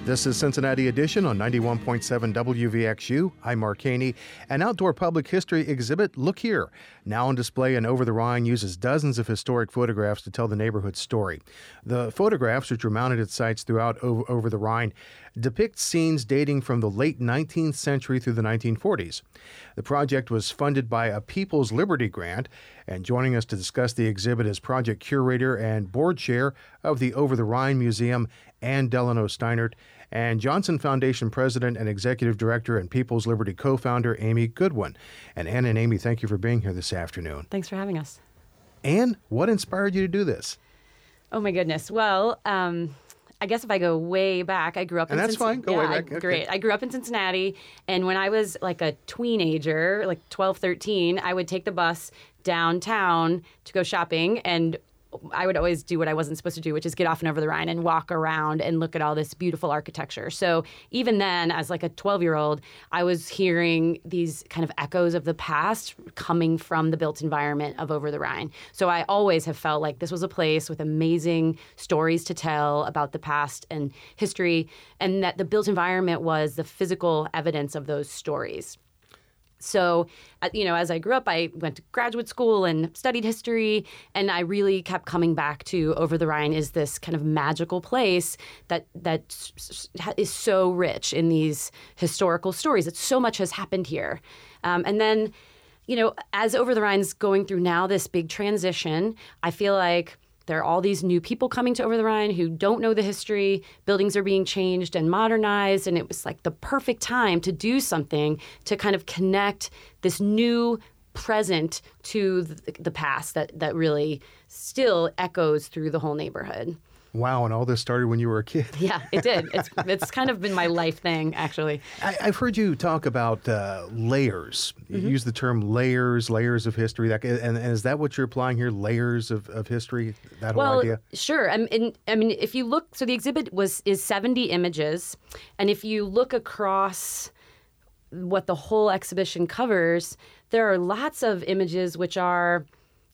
This is Cincinnati Edition on 91.7 WVXU. I'm Mark Haney. An outdoor public history exhibit, Look Here, now on display in Over the Rhine, uses dozens of historic photographs to tell the neighborhood's story. The photographs, which are mounted at sites throughout Over the Rhine, depict scenes dating from the late 19th century through the 1940s. The project was funded by a People's Liberty Grant, and joining us to discuss the exhibit is project curator and board chair of the Over the Rhine Museum, Ann Delano Steinert, and Johnson Foundation President and Executive Director and People's Liberty co-founder, Amy Goodwin. And Ann and Amy, thank you for being here this afternoon. Thanks for having us. Ann, what inspired you to do this? Oh, my goodness. Well, I guess if I go way back, I grew up in Cincinnati. And that's fine. Go way back. Okay. Great. I grew up in Cincinnati, and when I was like a teenager, like 12, 13, I would take the bus downtown to go shopping, and I would always do what I wasn't supposed to do, which is get off and Over the Rhine and walk around and look at all this beautiful architecture. So even then, as like a 12-year-old, I was hearing these kind of echoes of the past coming from the built environment of Over the Rhine. So I always have felt like this was a place with amazing stories to tell about the past and history, and that the built environment was the physical evidence of those stories. So, as I grew up, I went to graduate school and studied history, and I really kept coming back to Over the Rhine is this kind of magical place that is so rich in these historical stories. That so much has happened here. And then, as Over the Rhine's going through now this big transition, I feel like there are all these new people coming to Over the Rhine who don't know the history. Buildings are being changed and modernized, and it was like the perfect time to do something to kind of connect this new present to the past that really still echoes through the whole neighborhood. Wow, and all this started when you were a kid. Yeah, it did. It's kind of been my life thing, actually. I've heard you talk about layers. You use the term layers of history. And is that what you're applying here, layers of history, that whole idea? Well, sure. I mean, if you look, so the exhibit is 70 images, and if you look across what the whole exhibition covers, there are lots of images which are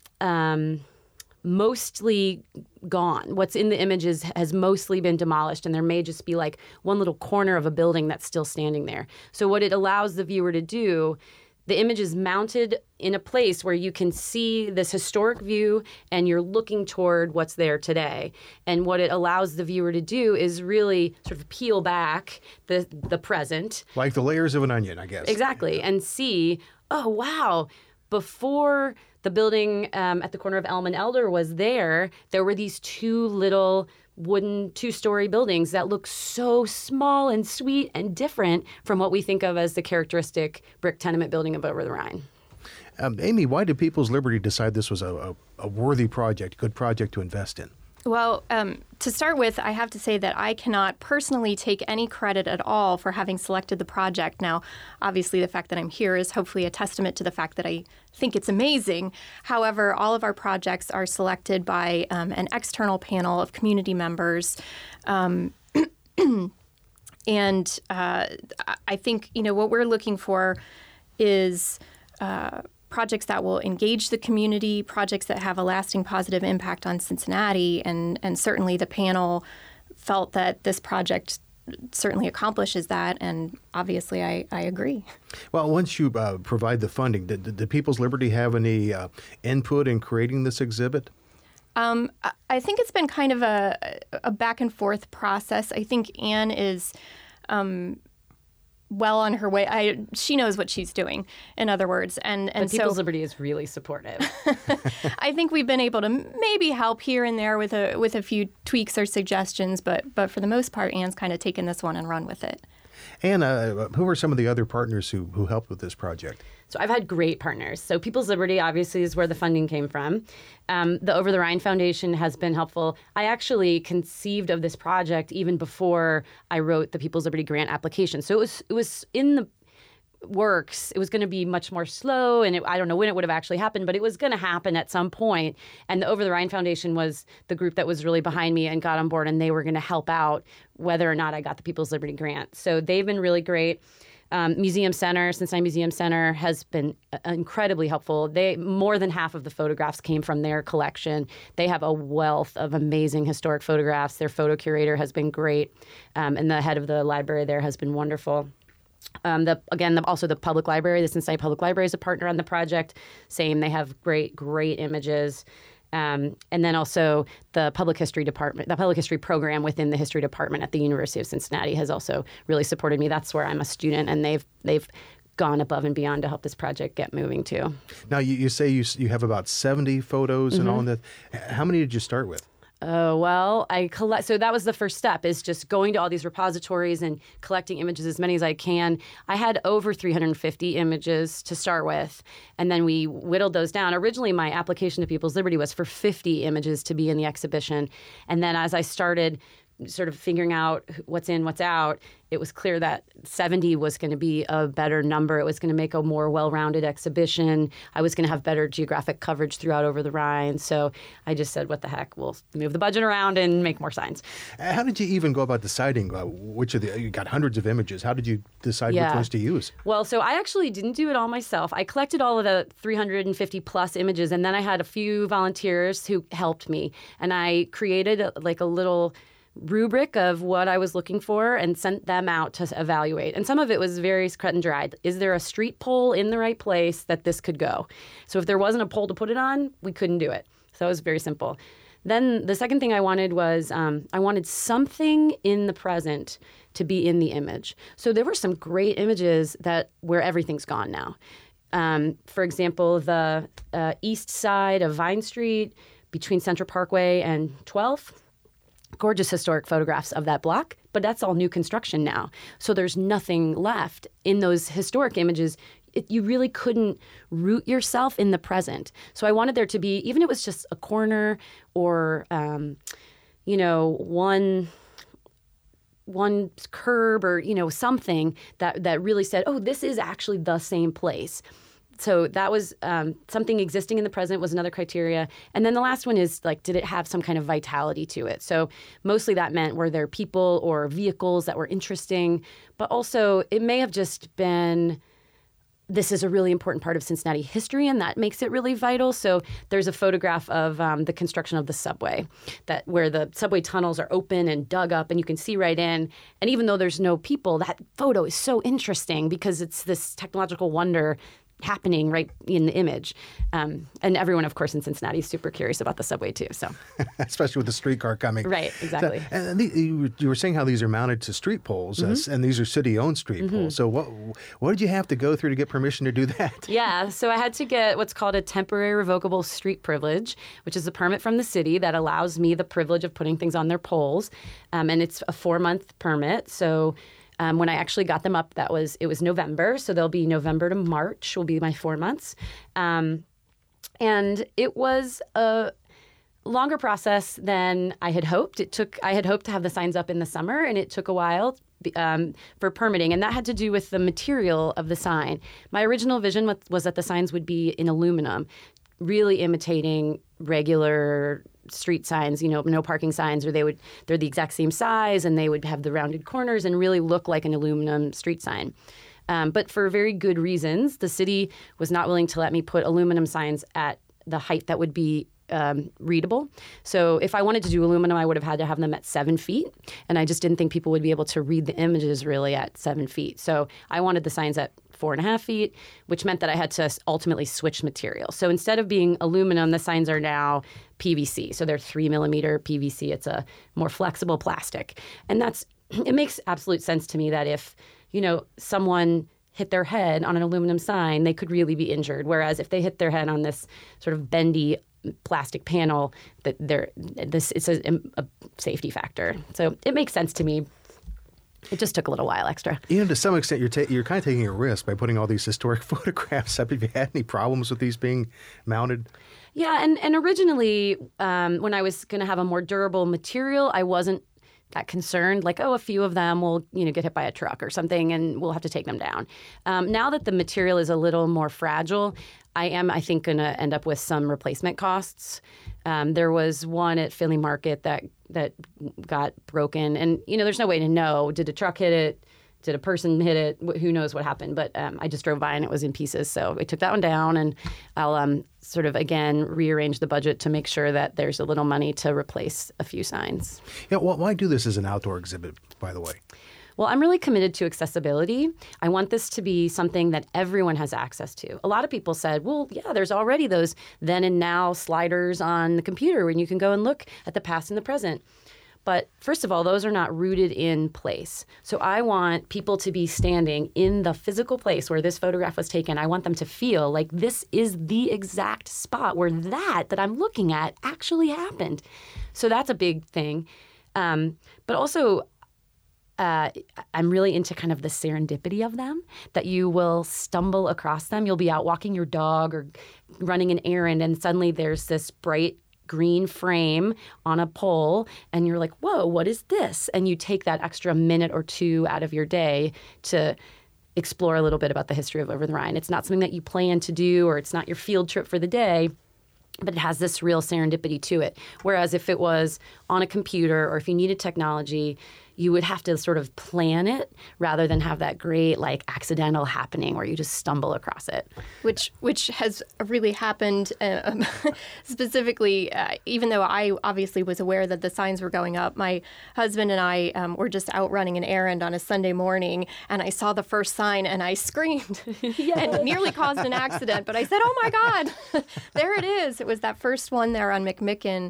mostly gone. What's in the images has mostly been demolished, and there may just be like one little corner of a building that's still standing there. So what it allows the viewer to do, the image is mounted in a place where you can see this historic view and you're looking toward what's there today. And what it allows the viewer to do is really sort of peel back the present. Like the layers of an onion, I guess. Exactly. And see, oh, wow, before the building at the corner of Elm and Elder was there were these two little wooden two-story buildings that look so small and sweet and different from what we think of as the characteristic brick tenement building of Over the Rhine. Amy, why did People's Liberty decide this was a worthy project, good project to invest in? Well, to start with, I have to say that I cannot personally take any credit at all for having selected the project. Now, obviously, the fact that I'm here is hopefully a testament to the fact that I think it's amazing. However, all of our projects are selected by an external panel of community members. And I think, what we're looking for is projects that will engage the community, projects that have a lasting positive impact on Cincinnati, and certainly the panel felt that this project certainly accomplishes that, and obviously I agree. Well, once you provide the funding, did People's Liberty have any input in creating this exhibit? I think it's been kind of a back and forth process. I think Ann is well on her way. She knows what she's doing, in other words. But People's Liberty is really supportive. I think we've been able to maybe help here and there with a few tweaks or suggestions, but for the most part, Ann's kind of taken this one and run with it. And who are some of the other partners who helped with this project? So I've had great partners. So People's Liberty obviously is where the funding came from. The Over the Rhine Foundation has been helpful. I actually conceived of this project even before I wrote the People's Liberty grant application. So it was in the works. It was going to be much more slow, and I don't know when it would have actually happened, but it was going to happen at some point. And the Over the Rhine Foundation was the group that was really behind me and got on board, and they were going to help out whether or not I got the People's Liberty grant. So they've been really great. Museum Center, Cincinnati Museum Center, has been incredibly helpful. More than half of the photographs came from their collection. They have a wealth of amazing historic photographs. Their photo curator has been great, and the head of the library there has been wonderful. Also the public library, the Cincinnati Public Library is a partner on the project. Same, they have great images. And then also the public history department, the public history program within the history department at the University of Cincinnati has also really supported me. That's where I'm a student, and they've gone above and beyond to help this project get moving too. Now you say you have about 70 photos and all that. How many did you start with? Oh, well, so that was the first step, is just going to all these repositories and collecting images, as many as I can. I had over 350 images to start with, and then we whittled those down. Originally, my application to People's Liberty was for 50 images to be in the exhibition. And then as I started sort of figuring out what's in, what's out, it was clear that 70 was going to be a better number. It was going to make a more well-rounded exhibition. I was going to have better geographic coverage throughout Over the Rhine. So I just said, what the heck, we'll move the budget around and make more signs. How did you even go about deciding which of you got hundreds of images? How did you decide which ones to use? Well, so I actually didn't do it all myself. I collected all of the 350 plus images, and then I had a few volunteers who helped me. And I created a little rubric of what I was looking for and sent them out to evaluate. And some of it was very cut and dried. Is there a street pole in the right place that this could go? So if there wasn't a pole to put it on, we couldn't do it. So it was very simple. Then the second thing I wanted was I wanted something in the present to be in the image. So there were some great images where everything's gone now. For example, the east side of Vine Street between Central Parkway and 12th. Gorgeous historic photographs of that block, but that's all new construction now. So there's nothing left in those historic images. You really couldn't root yourself in the present. So I wanted there to be, even if it was just a corner or, one curb or, something that really said, oh, this is actually the same place. So that was something existing in the present was another criteria. And then the last one is, did it have some kind of vitality to it? So mostly that meant, were there people or vehicles that were interesting? But also it may have just been, this is a really important part of Cincinnati history, and that makes it really vital. So there's a photograph of the construction of the subway, where the subway tunnels are open and dug up, and you can see right in. And even though there's no people, that photo is so interesting because it's this technological wonder happening right in the image. And everyone, of course, in Cincinnati is super curious about the subway, too. So, especially with the streetcar coming. Right, exactly. So, and you were saying how these are mounted to street poles, and these are city-owned street poles. So what did you have to go through to get permission to do that? Yeah, so I had to get what's called a temporary revocable street privilege, which is a permit from the city that allows me the privilege of putting things on their poles. And it's a 4-month permit. So when I actually got them up, it was November, so they'll be November to March will be my 4 months. And it was a longer process than I had hoped. I had hoped to have the signs up in the summer, and it took a while for permitting, and that had to do with the material of the sign. My original vision was that the signs would be in aluminum, really imitating regular street signs, no parking signs, or they're the exact same size, and they would have the rounded corners and really look like an aluminum street sign. But for very good reasons, the city was not willing to let me put aluminum signs at the height that would be readable. So if I wanted to do aluminum, I would have had to have them at 7 feet, and I just didn't think people would be able to read the images really at 7 feet. So I wanted the signs at 4.5 feet, which meant that I had to ultimately switch material. So instead of being aluminum, the signs are now PVC. So they're 3mm PVC. It's a more flexible plastic. And it makes absolute sense to me that if, someone hit their head on an aluminum sign, they could really be injured. Whereas if they hit their head on this sort of bendy plastic panel, it's a safety factor. So it makes sense to me. It just took a little while extra. To some extent, you're kind of taking a risk by putting all these historic photographs up. Have you had any problems with these being mounted? Yeah, and originally, when I was going to have a more durable material, I wasn't that concerned. A few of them will, get hit by a truck or something, and we'll have to take them down. Now that the material is a little more fragile, I think, going to end up with some replacement costs. There was one at Philly Market that got broken, and there's no way to know. Did a truck hit it? Did a person hit it? Who knows what happened? But I just drove by and it was in pieces. So I took that one down, and I'll sort of, again, rearrange the budget to make sure that there's a little money to replace a few signs. Yeah, well, why do this as an outdoor exhibit, by the way? Well, I'm really committed to accessibility. I want this to be something that everyone has access to. A lot of people said, well, yeah, there's already those then and now sliders on the computer when you can go and look at the past and the present. But first of all, those are not rooted in place. So I want people to be standing in the physical place where this photograph was taken. I want them to feel like this is the exact spot where that I'm looking at actually happened. So that's a big thing. But also, I'm really into kind of the serendipity of them, that you will stumble across them. You'll be out walking your dog or running an errand, and suddenly there's this bright green frame on a pole, and you're like, whoa, what is this? And you take that extra minute or two out of your day to explore a little bit about the history of Over the Rhine. It's not something that you plan to do, or it's not your field trip for the day, but it has this real serendipity to it. Whereas if it was on a computer, or if you needed technology, you would have to sort of plan it rather than have that great like accidental happening where you just stumble across it. Which has really happened specifically, even though I obviously was aware that the signs were going up. My husband and I were just out running an errand on a Sunday morning, and I saw the first sign and I screamed and nearly caused an accident. But I said, oh my God, there it is. It was that first one there on McMicken.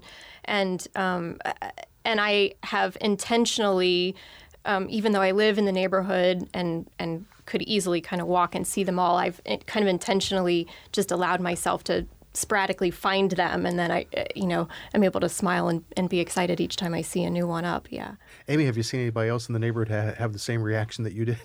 And I have intentionally, even though I live in the neighborhood and could easily kind of walk and see them all, I've kind of intentionally just allowed myself to sporadically find them. And then I'm able to smile and be excited each time I see a new one up. Yeah. Amy, have you seen anybody else in the neighborhood have the same reaction that you did?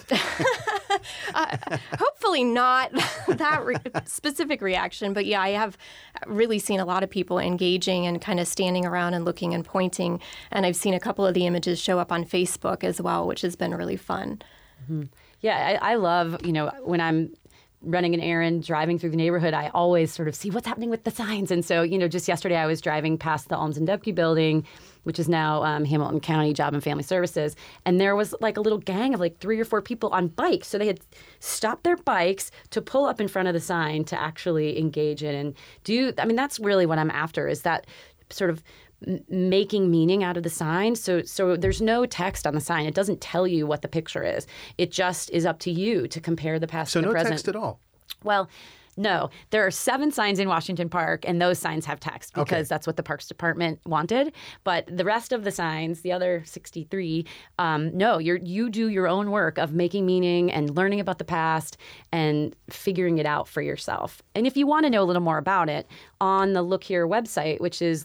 Hopefully not that specific reaction, but yeah, I have really seen a lot of people engaging and kind of standing around and looking and pointing, and I've seen a couple of the images show up on Facebook as well, which has been really fun. Mm-hmm. Yeah, I love, when I'm running an errand, driving through the neighborhood, I always sort of see what's happening with the signs. And so, just yesterday I was driving past the Alms and Debke building, which is now Hamilton County Job and Family Services. And there was like a little gang of like 3 or 4 people on bikes. So they had stopped their bikes to pull up in front of the sign to actually engage it and that's really what I'm after, is that sort of making meaning out of the sign. So there's no text on the sign. It doesn't tell you what the picture is. It just is up to you to compare the past to the present. So no text at all? Well, no. There are 7 signs in Washington Park, and those signs have text because that's what the Parks Department wanted. But the rest of the signs, the other 63, no. You do your own work of making meaning and learning about the past and figuring it out for yourself. And if you want to know a little more about it, on the Look Here website, which is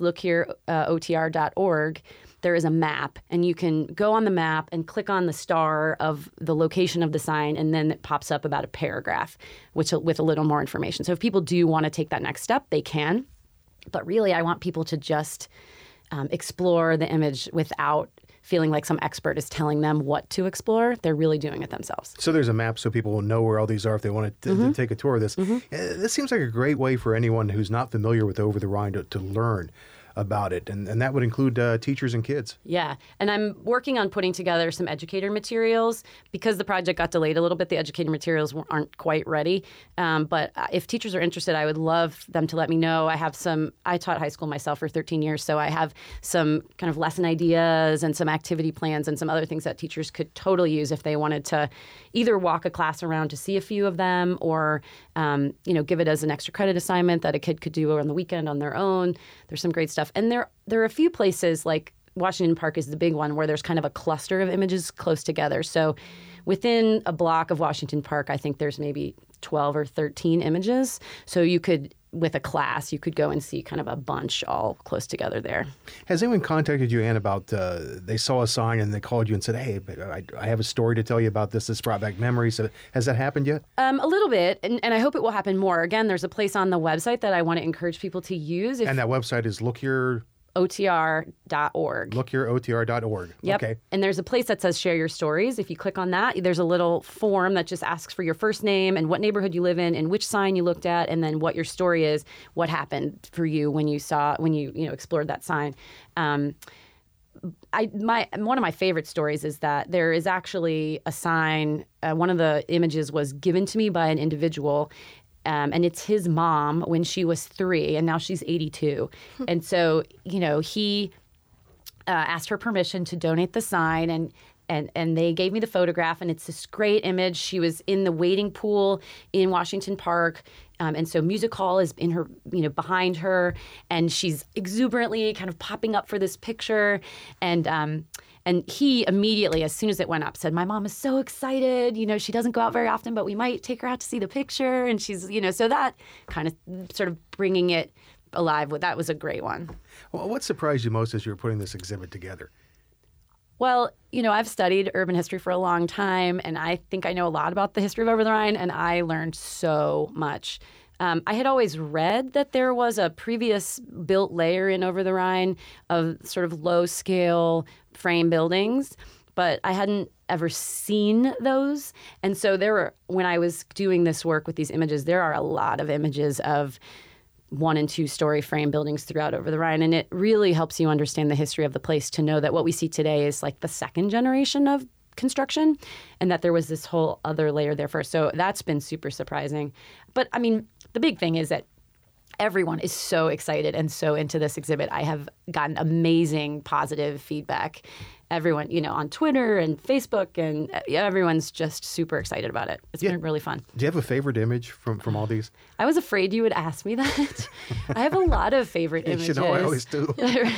lookhereotr.org, there is a map, and you can go on the map and click on the star of the location of the sign, and then it pops up about a paragraph with a little more information. So if people do want to take that next step, they can. But really, I want people to just explore the image without feeling like some expert is telling them what to explore. They're really doing it themselves. So there's a map so people will know where all these are if they want to take a tour of this. Mm-hmm. This seems like a great way for anyone who's not familiar with Over the Rhine to learn about it, and that would include teachers and kids. Yeah, and I'm working on putting together some educator materials. Because the project got delayed a little bit, the educator materials aren't quite ready. But if teachers are interested, I would love them to let me know. I taught high school myself for 13 years, so I have some kind of lesson ideas and some activity plans and some other things that teachers could totally use if they wanted to either walk a class around to see a few of them, or give it as an extra credit assignment that a kid could do on the weekend on their own. There's some great stuff. And there are a few places, like Washington Park is the big one, where there's kind of a cluster of images close together. So within a block of Washington Park, I think there's maybe 12 or 13 images. So you could, with a class, you could go and see kind of a bunch all close together there. Has anyone contacted you, Ann, about they saw a sign and they called you and said, hey, I have a story to tell you about this. This brought back memories. So has that happened yet? A little bit, and I hope it will happen more. Again, there's a place on the website that I want to encourage people to use. And that website is lookhereotr.org. Lookhereotr.org. Yep. Okay. And there's a place that says share your stories. If you click on that, there's a little form that just asks for your first name and what neighborhood you live in and which sign you looked at, and then what your story is, what happened for you when you explored that sign. one of my favorite stories is that there is actually a sign. One of the images was given to me by an individual, and it's his mom when she was 3, and now she's 82. And so, he asked her permission to donate the sign, and they gave me the photograph, and it's this great image. She was in the wading pool in Washington Park, and so Music Hall is in her, behind her, and she's exuberantly kind of popping up for this picture, and he immediately, as soon as it went up, said, "My mom is so excited. She doesn't go out very often, but we might take her out to see the picture." And she's, so that kind of sort of bringing it alive. That was a great one. Well, what surprised you most as you were putting this exhibit together? Well, I've studied urban history for a long time, and I think I know a lot about the history of Over the Rhine, and I learned so much. I had always read that there was a previous built layer in Over the Rhine of sort of low-scale frame buildings, but I hadn't ever seen those. And so when I was doing this work with these images, there are a lot of images of 1- and 2-story frame buildings throughout Over the Rhine. And it really helps you understand the history of the place to know that what we see today is like the second generation of construction, and that there was this whole other layer there first. So that's been super surprising. But I mean, the big thing is that everyone is so excited and so into this exhibit. I have gotten amazing positive feedback. Everyone, on Twitter and Facebook, and everyone's just super excited about it. It's been really fun. Do you have a favorite image from all these? I was afraid you would ask me that. I have a lot of favorite images. I always do.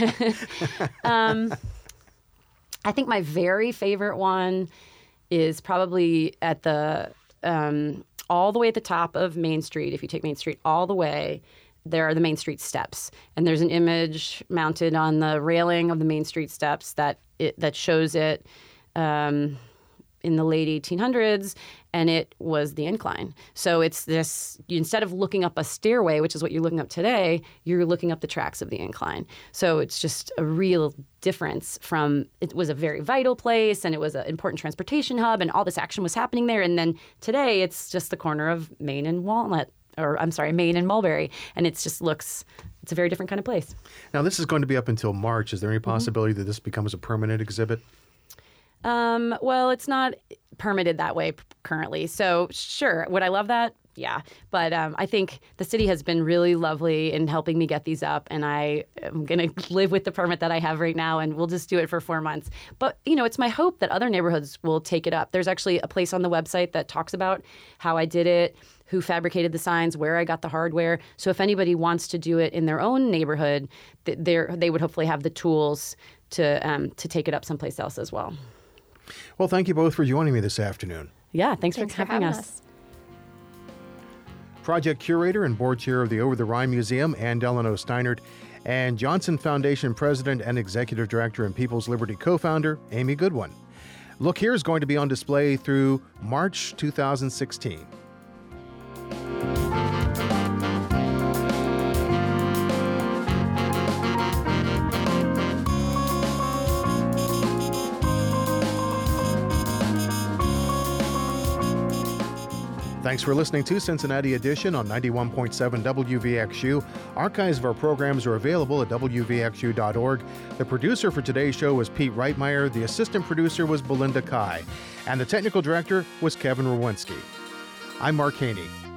I think my very favorite one is probably at the all the way at the top of Main Street. If you take Main Street all the way, there are the Main Street steps, and there's an image mounted on the railing of the Main Street steps that shows it in the late 1800s, and it was the incline. So it's this, instead of looking up a stairway, which is what you're looking up today, you're looking up the tracks of the incline. So it's just a real difference from, it was a very vital place, and it was an important transportation hub, and all this action was happening there. And then today, it's just the corner of Main and Main and Mulberry. And it's a very different kind of place. Now, this is going to be up until March. Is there any possibility that this becomes a permanent exhibit? Well, it's not permitted that way currently. So sure. Would I love that? Yeah. But I think the city has been really lovely in helping me get these up, and I am going to live with the permit that I have right now, and we'll just do it for 4 months. But, it's my hope that other neighborhoods will take it up. There's actually a place on the website that talks about how I did it, who fabricated the signs, where I got the hardware. So if anybody wants to do it in their own neighborhood, they would hopefully have the tools to take it up someplace else as well. Well, thank you both for joining me this afternoon. Yeah, thanks for having us. Project curator and board chair of the Over the Rhine Museum, Ann Delano Steinert, and Johnson Foundation president and executive director and People's Liberty co-founder, Amy Goodwin. Look Here is going to be on display through March 2016. Thanks for listening to Cincinnati Edition on 91.7 WVXU. Archives of our programs are available at WVXU.org. The producer for today's show was Pete Reitmeyer. The assistant producer was Belinda Kai. And the technical director was Kevin Rowinski. I'm Mark Haney.